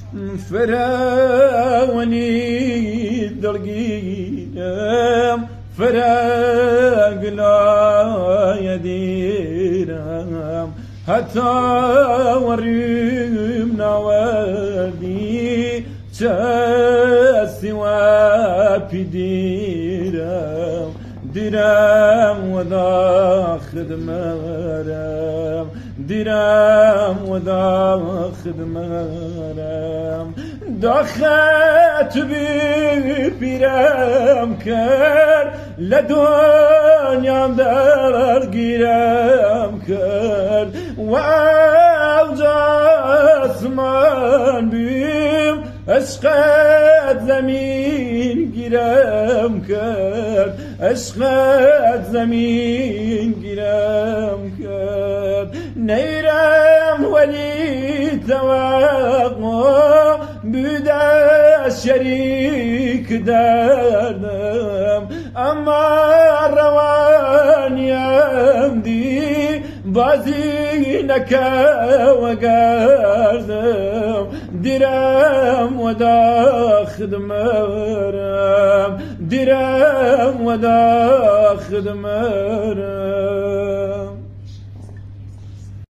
فراوني دلقينم فراق لا يديرم حتى وريم نوادي سوى بديرم دیرم ودا خدمرم دیرم ودا خدمرم داخت بی پیرم کرد لدنیام در گیرم کرد و اوجاسمان بیم عشقت زمین گیرم کرد عشقت زمین گیرم کرد نیرم ولی توقع بوده شریک دردم اما روانیم دی بازی نکه و گردم دیرم ودا خدمرم دیرم ودا خدمرم